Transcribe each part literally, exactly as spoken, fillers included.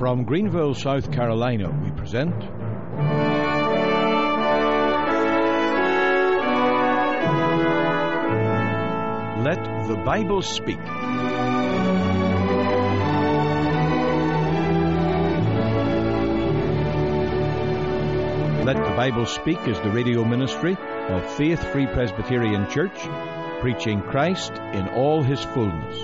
From Greenville, South Carolina, we present Let the Bible Speak. Let the Bible Speak is the radio ministry of Faith Free Presbyterian Church, preaching Christ in all His fullness.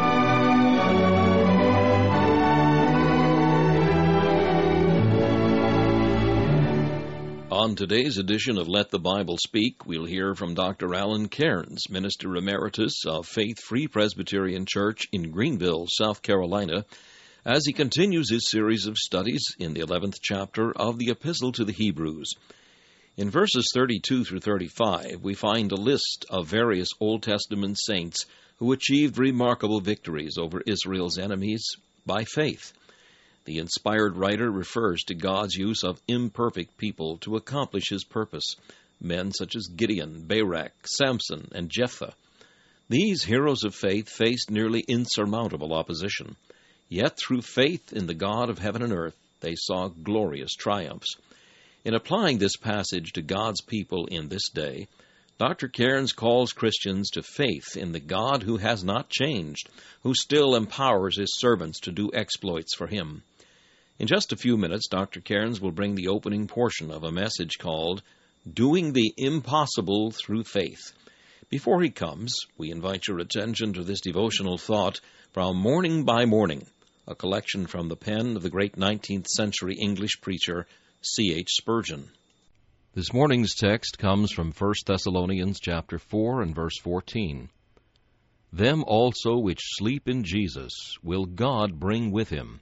On today's edition of Let the Bible Speak, we'll hear from Doctor Alan Cairns, Minister Emeritus of Faith Free Presbyterian Church in Greenville, South Carolina, as he continues his series of studies in the eleventh chapter of the Epistle to the Hebrews. In verses thirty-two through thirty-five, we find a list of various Old Testament saints who achieved remarkable victories over Israel's enemies by faith. The inspired writer refers to God's use of imperfect people to accomplish His purpose, men such as Gideon, Barak, Samson, and Jephthah. These heroes of faith faced nearly insurmountable opposition. Yet through faith in the God of heaven and earth, they saw glorious triumphs. In applying this passage to God's people in this day, Doctor Cairns calls Christians to faith in the God who has not changed, who still empowers His servants to do exploits for Him. In just a few minutes, Doctor Cairns will bring the opening portion of a message called Doing the Impossible Through Faith. Before he comes, we invite your attention to this devotional thought from Morning by Morning, a collection from the pen of the great nineteenth century English preacher C H Spurgeon. This morning's text comes from First Thessalonians chapter four and verse fourteen. Them also which sleep in Jesus will God bring with Him.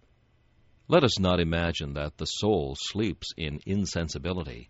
Let us not imagine that the soul sleeps in insensibility.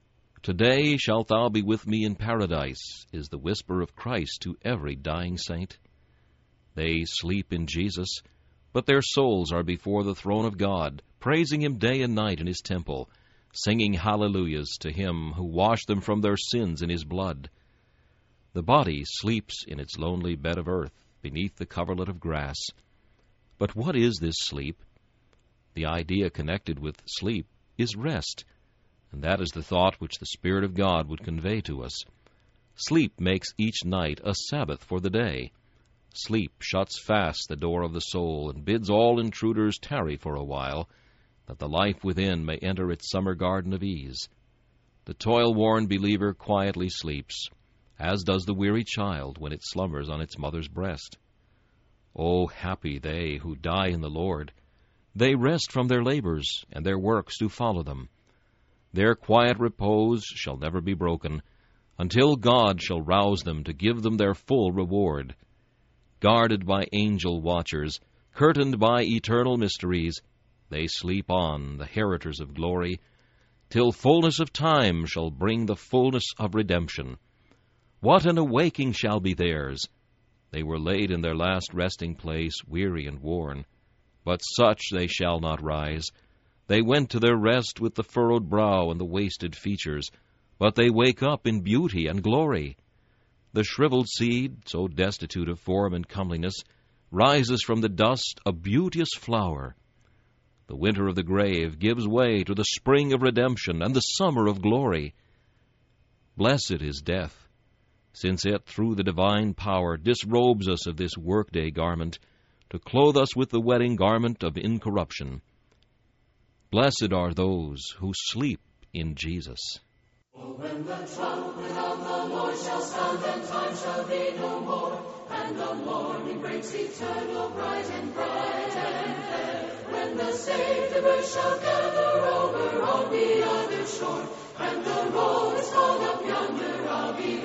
Today shalt thou be with me in paradise, is the whisper of Christ to every dying saint. They sleep in Jesus, but their souls are before the throne of God, praising Him day and night in His temple, singing hallelujahs to Him who washed them from their sins in His blood. The body sleeps in its lonely bed of earth, beneath the coverlet of grass. But what is this sleep? The idea connected with sleep is rest, and that is the thought which the Spirit of God would convey to us. Sleep makes each night a Sabbath for the day. Sleep shuts fast the door of the soul and bids all intruders tarry for a while, that the life within may enter its summer garden of ease. The toil-worn believer quietly sleeps, as does the weary child when it slumbers on its mother's breast. Oh, happy they who die in the Lord! They rest from their labors, and their works do follow them. Their quiet repose shall never be broken, until God shall rouse them to give them their full reward. Guarded by angel watchers, curtained by eternal mysteries, they sleep on, the heritors of glory, till fullness of time shall bring the fullness of redemption. What an awaking shall be theirs! They were laid in their last resting place, weary and worn. But such they shall not rise. They went to their rest with the furrowed brow and the wasted features, but they wake up in beauty and glory. The shriveled seed, so destitute of form and comeliness, rises from the dust a beauteous flower. The winter of the grave gives way to the spring of redemption and the summer of glory. Blessed is death, since it, through the divine power, disrobes us of this workday garment, to clothe us with the wedding garment of incorruption. Blessed are those who sleep in Jesus. Oh, when the trumpet of the Lord shall sound, and time shall be no more, and the morning breaks eternal, bright and bright and fair, when the saved of earth shall gather over on the other shore, and the roll is called up yonder, I'll be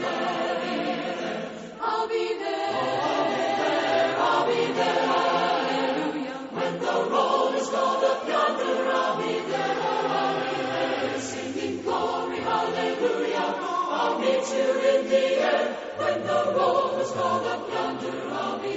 there. I'll be there. I'll be there. I'll be there. Hallelujah. When the roll is called up yonder, I'll be there. I'll be there. Singing glory, hallelujah. I'll meet you in the air. When the roll is called up yonder, I'll be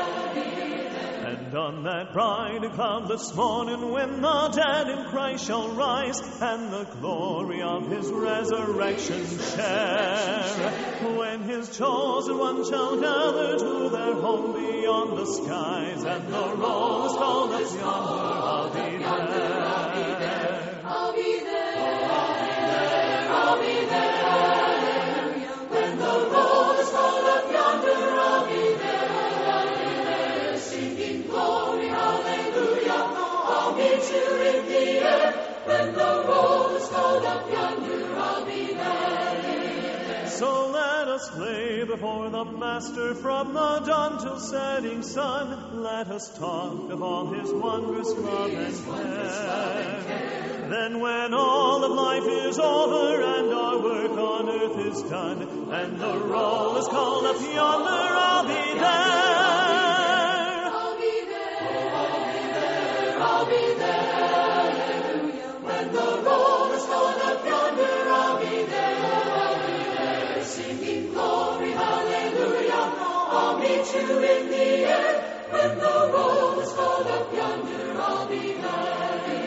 there. And on that bright cloudless morning, when the dead in Christ shall rise, and the glory of His resurrection share, when His chosen ones shall gather to their home beyond the skies, and the roll is called up yonder, I'll be When the roll is called up yonder, I'll be there. So let us play before the Master from the dawn till setting sun. Let us talk of all his wondrous love and care. Then when all of life is over and our work on earth is done, and the roll is called up yonder, I'll be there. I'll be there, I'll be there, I'll be there. When the roll is called up yonder, I'll be there, I'll be there. Singing glory, hallelujah, I'll meet you in the air. When the roll is called up yonder, I'll be there.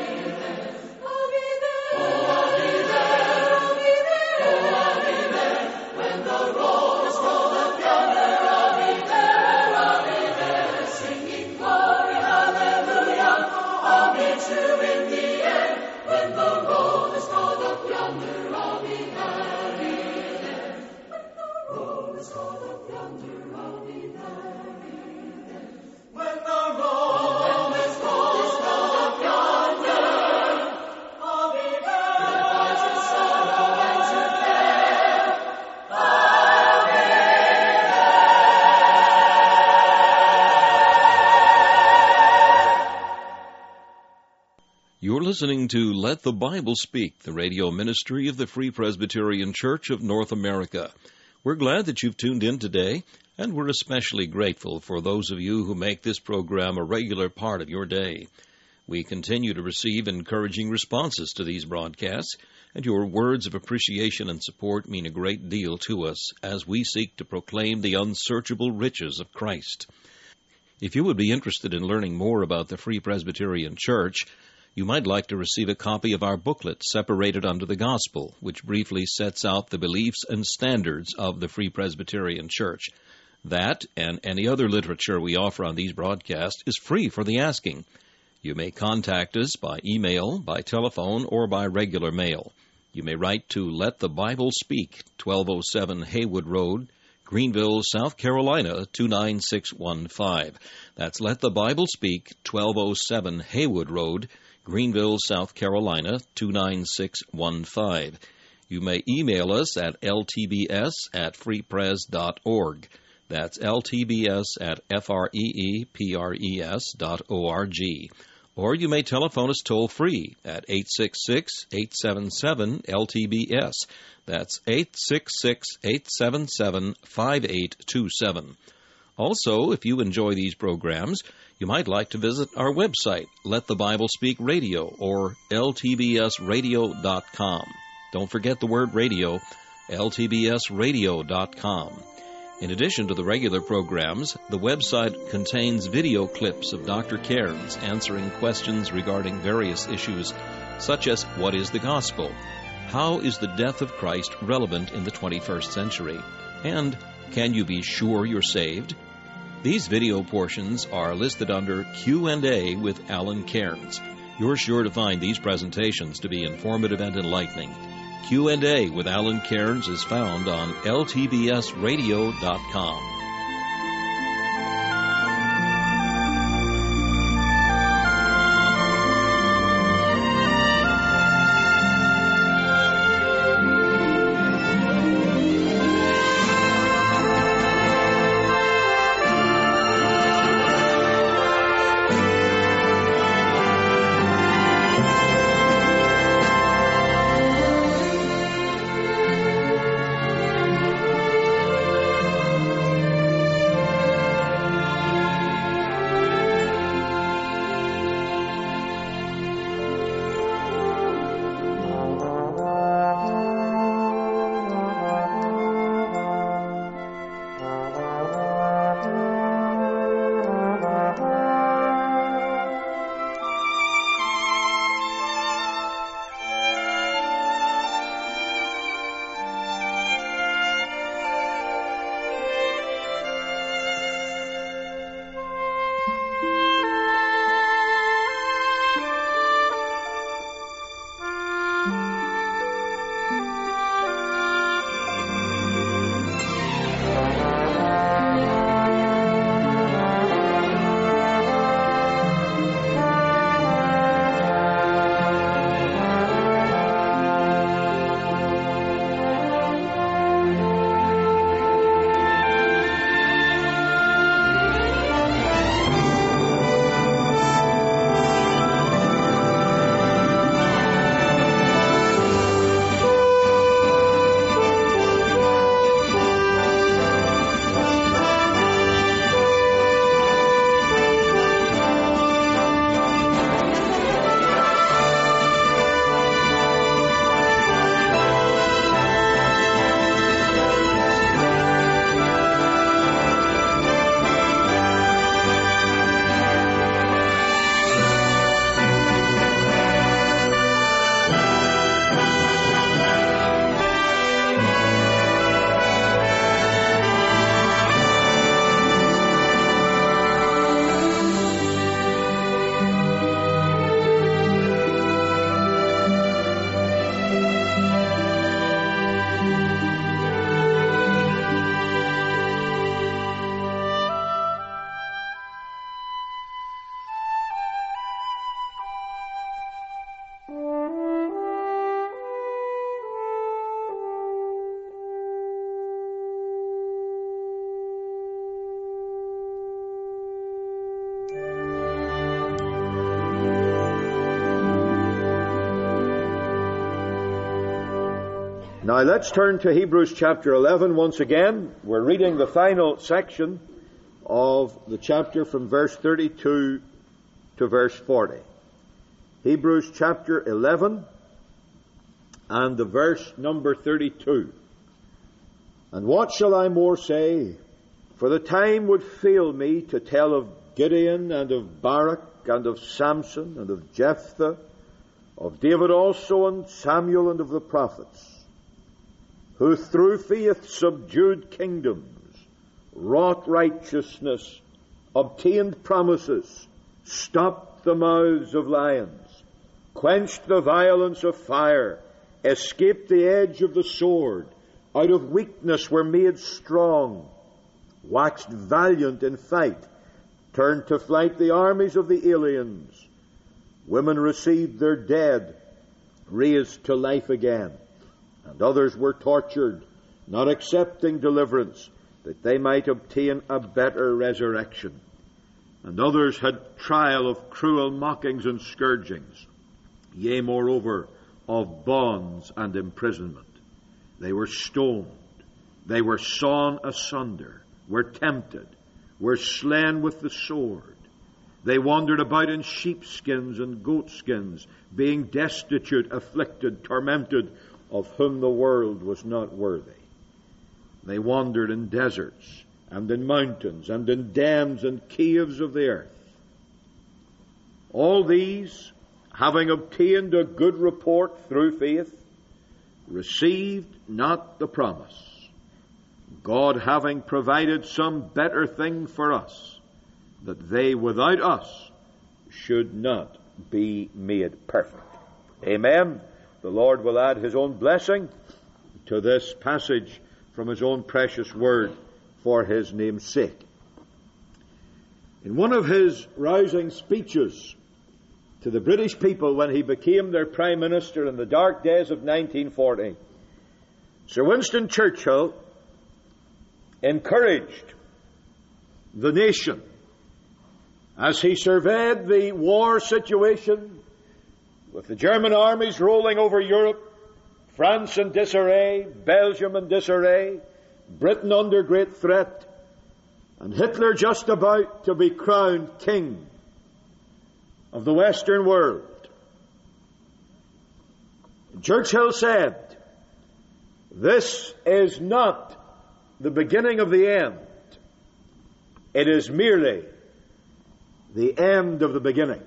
You're listening to Let the Bible Speak, the radio ministry of the Free Presbyterian Church of North America. We're glad that you've tuned in today, and we're especially grateful for those of you who make this program a regular part of your day. We continue to receive encouraging responses to these broadcasts, and your words of appreciation and support mean a great deal to us as we seek to proclaim the unsearchable riches of Christ. If you would be interested in learning more about the Free Presbyterian Church, you might like to receive a copy of our booklet, Separated Unto the Gospel, which briefly sets out the beliefs and standards of the Free Presbyterian Church. That, and any other literature we offer on these broadcasts, is free for the asking. You may contact us by email, by telephone, or by regular mail. You may write to Let the Bible Speak, twelve oh seven Haywood Road, Greenville, South Carolina, two nine six one five. That's Let the Bible Speak, twelve oh seven Haywood Road, Greenville, South Carolina, two nine six one five. You may email us at l t b s at freepres dot org. That's l t b s at f r e e p r e s dot org. Or you may telephone us toll-free at eight six six, eight seven seven, L T B S. That's eight six six, eight seven seven, five eight two seven. Also, if you enjoy these programs, you might like to visit our website, Let the Bible Speak Radio, or l t b s radio dot com. Don't forget the word radio, l t b s radio dot com. In addition to the regular programs, the website contains video clips of Doctor Cairns answering questions regarding various issues, such as what is the gospel? How is the death of Christ relevant in the twenty-first century? And can you be sure you're saved? These video portions are listed under Q and A with Alan Cairns. You're sure to find these presentations to be informative and enlightening. Q and A with Alan Cairns is found on l t b s radio dot com. Now let's turn to Hebrews chapter eleven once again. We're reading the final section of the chapter from verse thirty-two to verse forty. Hebrews chapter eleven and the verse number thirty-two. And what shall I more say? For the time would fail me to tell of Gideon and of Barak and of Samson and of Jephthah, of David also and Samuel and of the prophets, who through faith subdued kingdoms, wrought righteousness, obtained promises, stopped the mouths of lions, quenched the violence of fire, escaped the edge of the sword, out of weakness were made strong, waxed valiant in fight, turned to flight the armies of the aliens. Women received their dead, raised to life again. And others were tortured, not accepting deliverance, that they might obtain a better resurrection. And others had trial of cruel mockings and scourgings, yea, moreover, of bonds and imprisonment. They were stoned, they were sawn asunder, were tempted, were slain with the sword. They wandered about in sheepskins and goatskins, being destitute, afflicted, tormented, of whom the world was not worthy. They wandered in deserts, and in mountains, and in dens and caves of the earth. All these, having obtained a good report through faith, received not the promise, God having provided some better thing for us, that they without us should not be made perfect. Amen. The Lord will add His own blessing to this passage from His own precious word for His name's sake. In one of his rousing speeches to the British people when he became their Prime Minister in the dark days of nineteen forty, Sir Winston Churchill encouraged the nation as he surveyed the war situation with the German armies rolling over Europe, France in disarray, Belgium in disarray, Britain under great threat, and Hitler just about to be crowned king of the Western world. Churchill said, "This is not the beginning of the end. It is merely the end of the beginning."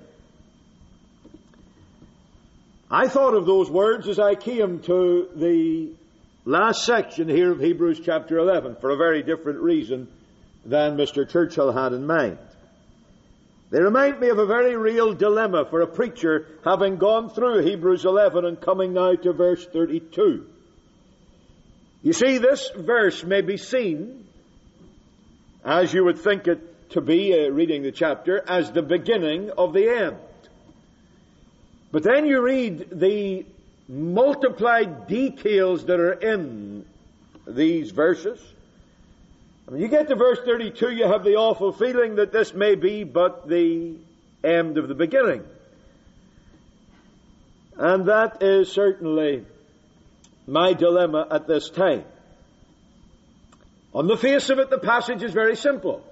I thought of those words as I came to the last section here of Hebrews chapter eleven for a very different reason than Mister Churchill had in mind. They remind me of a very real dilemma for a preacher having gone through Hebrews eleven and coming now to verse thirty-two. You see, this verse may be seen, as you would think it to be, uh, reading the chapter, as the beginning of the end. But then you read the multiplied details that are in these verses. When you get to verse thirty-two, you have the awful feeling that this may be but the end of the beginning. And that is certainly my dilemma at this time. On the face of it, the passage is very simple.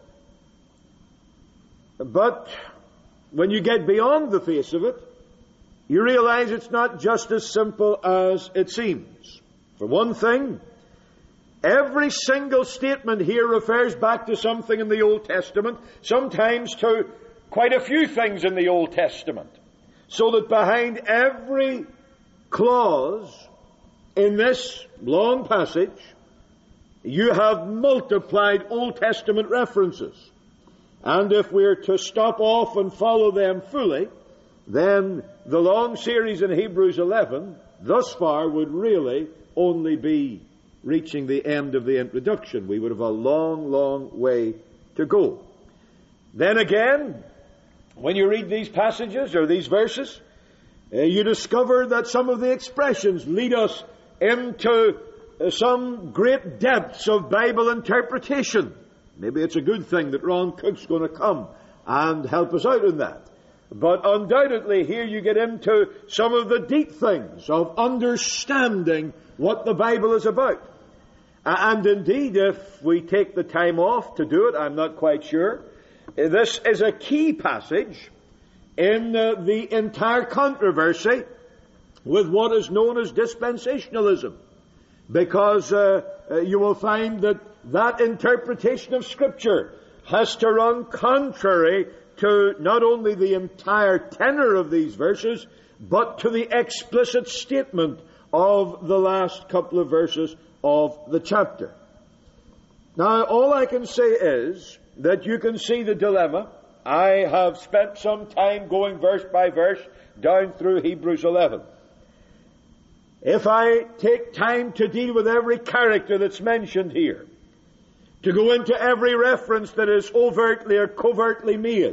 But when you get beyond the face of it, you realize it's not just as simple as it seems. For one thing, every single statement here refers back to something in the Old Testament, sometimes to quite a few things in the Old Testament. So that behind every clause in this long passage, you have multiplied Old Testament references. And if we're to stop off and follow them fully, then the long series in Hebrews eleven, thus far, would really only be reaching the end of the introduction. We would have a long, long way to go. Then again, when you read these passages or these verses, uh, you discover that some of the expressions lead us into uh, some great depths of Bible interpretation. Maybe it's a good thing that Ron Cook's going to come and help us out in that. But undoubtedly here you get into some of the deep things of understanding what the Bible is about. And indeed, if we take the time off to do it, I'm not quite sure, this is a key passage in uh, the entire controversy with what is known as dispensationalism. Because uh, uh, you will find that that interpretation of Scripture has to run contrary to not only the entire tenor of these verses, but to the explicit statement of the last couple of verses of the chapter. Now, all I can say is that you can see the dilemma. I have spent some time going verse by verse down through Hebrews eleven. If I take time to deal with every character that's mentioned here, to go into every reference that is overtly or covertly made,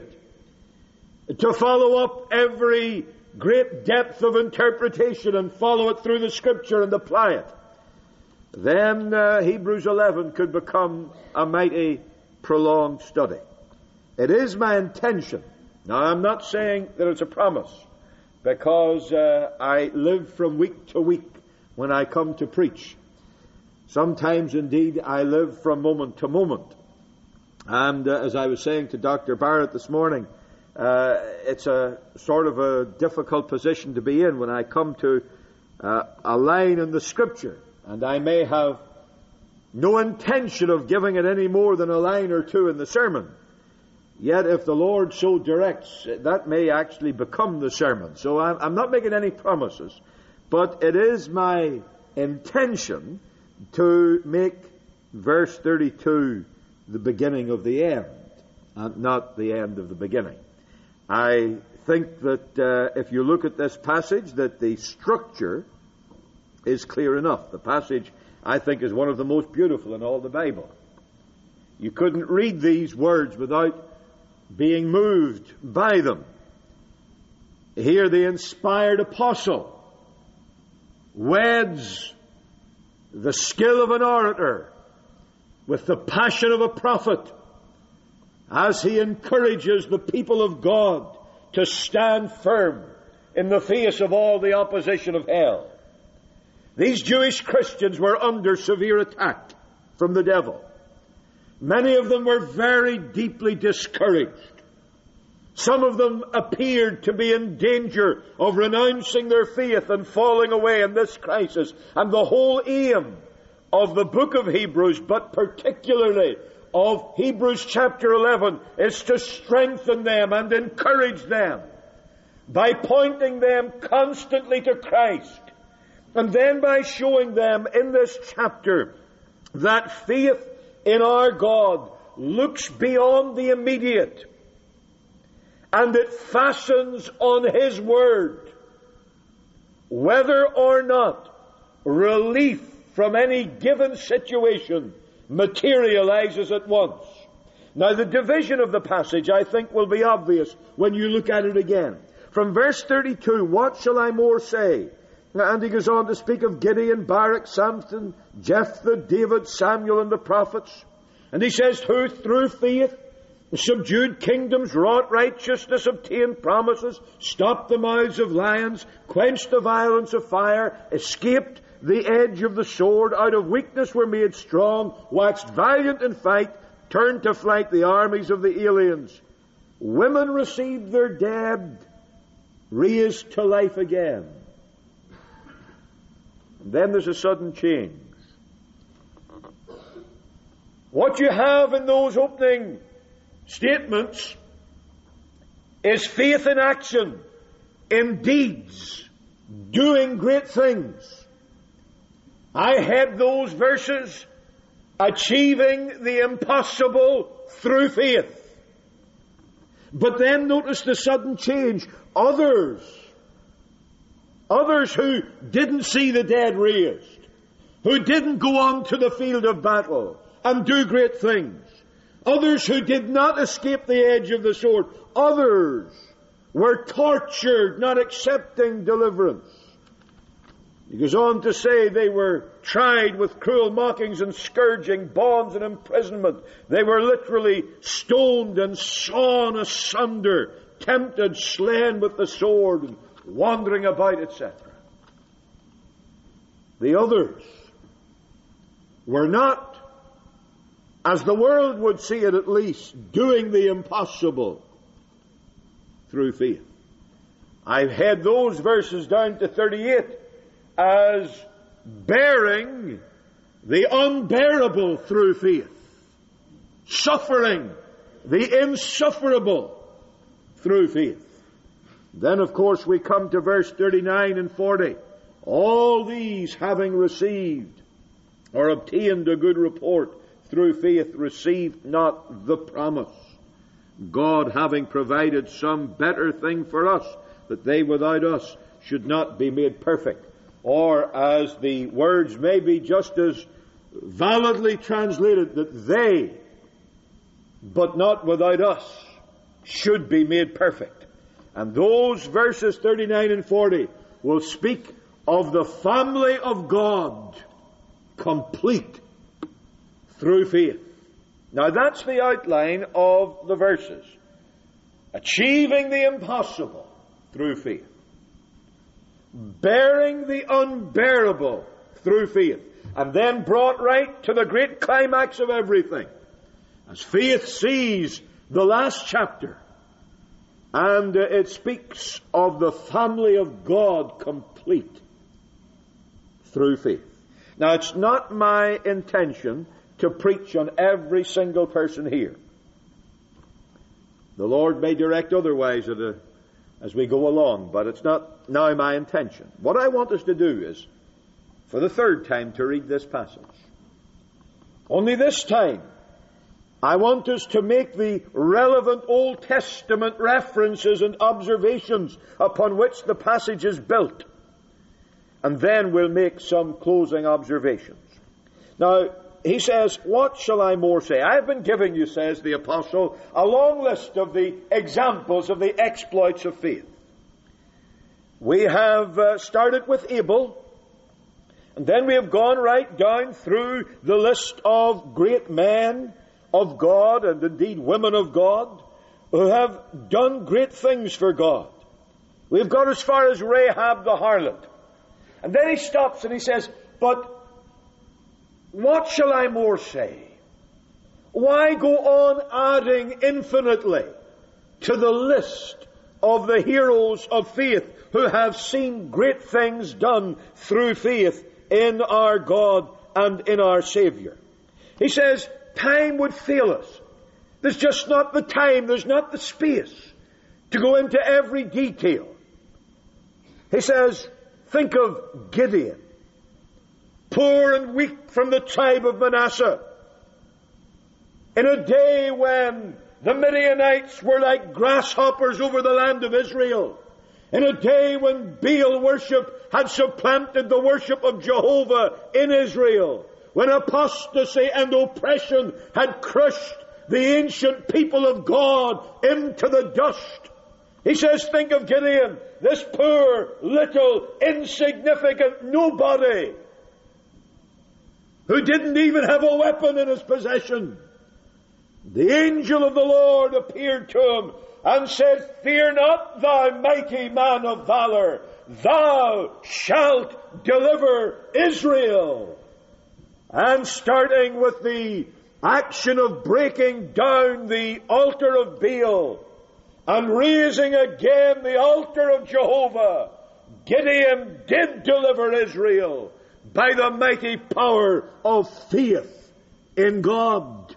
to follow up every great depth of interpretation and follow it through the Scripture and apply it, then uh, Hebrews eleven could become a mighty prolonged study. It is my intention. Now, I'm not saying that it's a promise, because uh, I live from week to week when I come to preach. Sometimes, indeed, I live from moment to moment. And uh, as I was saying to Doctor Barrett this morning, uh, it's a sort of a difficult position to be in when I come to uh, a line in the Scripture, and I may have no intention of giving it any more than a line or two in the sermon. Yet if the Lord so directs, that may actually become the sermon. So I'm, I'm not making any promises, but it is my intention to make verse thirty-two the beginning of the end, and not the end of the beginning. I think that uh, if you look at this passage, that the structure is clear enough. The passage, I think, is one of the most beautiful in all the Bible. You couldn't read these words without being moved by them. Here the inspired apostle weds the skill of an orator with the passion of a prophet as he encourages the people of God to stand firm in the face of all the opposition of hell. These Jewish Christians were under severe attack from the devil. Many of them were very deeply discouraged. Some of them appeared to be in danger of renouncing their faith and falling away in this crisis. And the whole aim of the book of Hebrews, but particularly of Hebrews chapter eleven, is to strengthen them and encourage them by pointing them constantly to Christ, and then by showing them in this chapter that faith in our God looks beyond the immediate, and it fastens on His Word, whether or not relief from any given situation materializes at once. Now, the division of the passage, I think, will be obvious when you look at it again. From verse thirty-two, what shall I more say? And he goes on to speak of Gideon, Barak, Samson, Jephthah, David, Samuel, and the prophets. And he says, who through faith subdued kingdoms, wrought righteousness, obtained promises, stopped the mouths of lions, quenched the violence of fire, escaped the edge of the sword, out of weakness were made strong, waxed valiant in fight, turned to flight the armies of the aliens. Women received their dead, raised to life again. And then there's a sudden change. What you have in those opening statements is faith in action, in deeds, doing great things. I had those verses, achieving the impossible through faith. But then notice the sudden change. Others, others who didn't see the dead raised, who didn't go on to the field of battle and do great things, others who did not escape the edge of the sword, others were tortured, not accepting deliverance. He goes on to say they were tried with cruel mockings and scourging, bonds and imprisonment. They were literally stoned and sawn asunder, tempted, slain with the sword, and wandering about, et cetera. The others were not, as the world would see it at least, doing the impossible through faith. I've had those verses down to thirty-eight as bearing the unbearable through faith, suffering the insufferable through faith. Then, of course, we come to verse thirty-nine and forty. All these, having received or obtained a good report through faith, received not the promise, God having provided some better thing for us, that they without us should not be made perfect. Or, as the words may be just as validly translated, that they, but not without us, should be made perfect. And those verses thirty-nine and forty will speak of the family of God, complete through faith. Now that's the outline of the verses. Achieving the impossible through faith. Bearing the unbearable through faith. And then brought right to the great climax of everything. As faith sees the last chapter. And uh, it speaks of the family of God complete through faith. Now, it's not my intention to preach on every single person here. The Lord may direct otherwise at a, as we go along, but it's not now my intention. What I want us to do is, for the third time, to read this passage. Only this time, I want us to make the relevant Old Testament references and observations upon which the passage is built. And then we'll make some closing observations. Now, he says, what shall I more say? I have been giving you, says the apostle, a long list of the examples of the exploits of faith. We have uh, started with Abel, and then we have gone right down through the list of great men of God, and indeed women of God, who have done great things for God. We've got as far as Rahab the harlot. And then he stops and he says, but what shall I more say? Why go on adding infinitely to the list of the heroes of faith who have seen great things done through faith in our God and in our Savior? He says, time would fail us. There's just not the time, there's not the space to go into every detail. He says, think of Gideon, poor and weak from the tribe of Manasseh, in a day when the Midianites were like grasshoppers over the land of Israel, in a day when Baal worship had supplanted the worship of Jehovah in Israel, when apostasy and oppression had crushed the ancient people of God into the dust. He says, think of Gideon, this poor, little, insignificant nobody, who didn't even have a weapon in his possession. The angel of the Lord appeared to him and said, fear not, thou mighty man of valor, thou shalt deliver Israel. And starting with the action of breaking down the altar of Baal and raising again the altar of Jehovah, Gideon did deliver Israel by the mighty power of faith in God.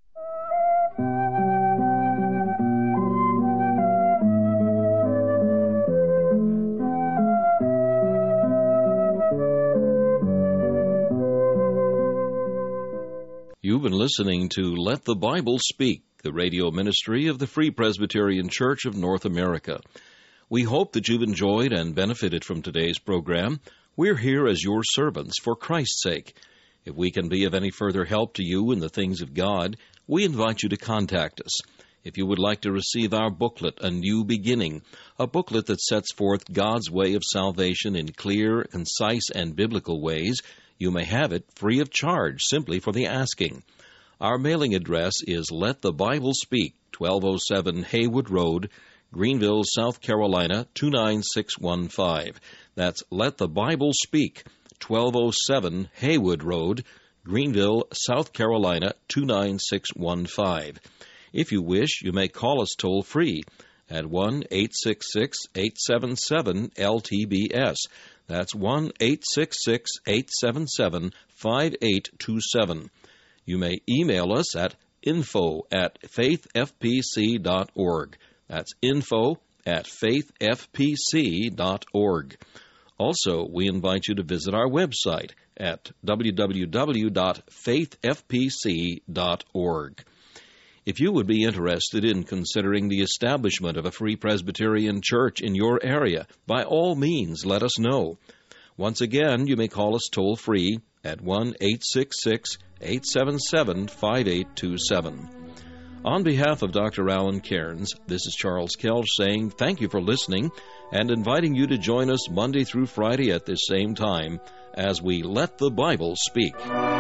You've been listening to Let the Bible Speak, the radio ministry of the Free Presbyterian Church of North America. We hope that you've enjoyed and benefited from today's program. We're here as your servants for Christ's sake. If we can be of any further help to you in the things of God, we invite you to contact us. If you would like to receive our booklet, A New Beginning, a booklet that sets forth God's way of salvation in clear, concise, and biblical ways, you may have it free of charge, simply for the asking. Our mailing address is Let the Bible Speak, twelve oh seven Haywood Road, Greenville, South Carolina, two nine six one five. That's Let the Bible Speak, twelve oh seven Haywood Road, Greenville, South Carolina, two nine six one five. If you wish, you may call us toll-free at one eight six six, eight seven seven, L T B S. That's one eight six six, eight seven seven, five eight two seven. You may email us at info at faith f p c dot org. That's info at faith f p c dot org. Also, we invite you to visit our website at w w w dot faith f p c dot org. If you would be interested in considering the establishment of a Free Presbyterian Church in your area, by all means, let us know. Once again, you may call us toll-free at one eight six six, eight seven seven, five eight two seven. On behalf of Doctor Alan Cairns, this is Charles Kelch saying thank you for listening and inviting you to join us Monday through Friday at this same time as we Let the Bible Speak.